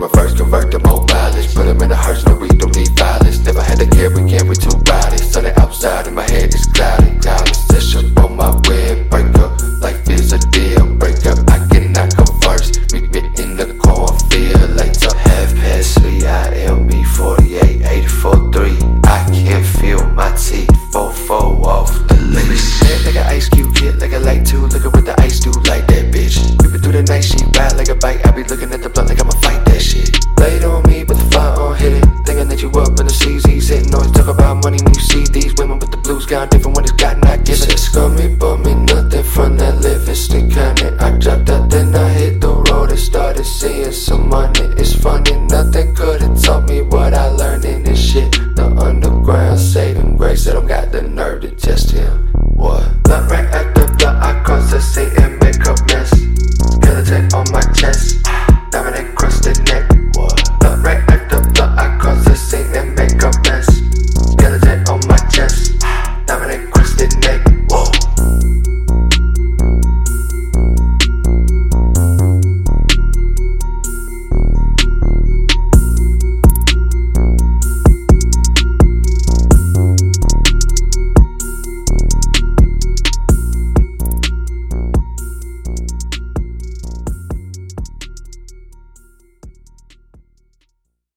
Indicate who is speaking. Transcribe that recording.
Speaker 1: reverse, convert to more mileage. Put them in a hearse, no, we don't need violence. Never had to carry, we too bodies. So the outside in my head is cloudy. Clouds, that's up on my windbreaker. Life is a deal breaker. I cannot converse. Meet me in the cornfield later. Half past 3, I am me 48, 84, 3. I can't feel my teeth. 4-4 off the leash. Head like an ice cube, hit like a light too. Look at what the ice do, like that bitch. Creeping through the night, she ride like a bike. I be looking at the blunt like I'ma fight that shit. Blade on me, but the fire on hit it. Thinking that you up in the CZ, sitting always talk about money when you see these women, but the blues gone different when it's got not given. Said scummy, but me nothing from that Livingston County. I dropped out, then I hit the road and started seeing some money. It's funny, nothing good.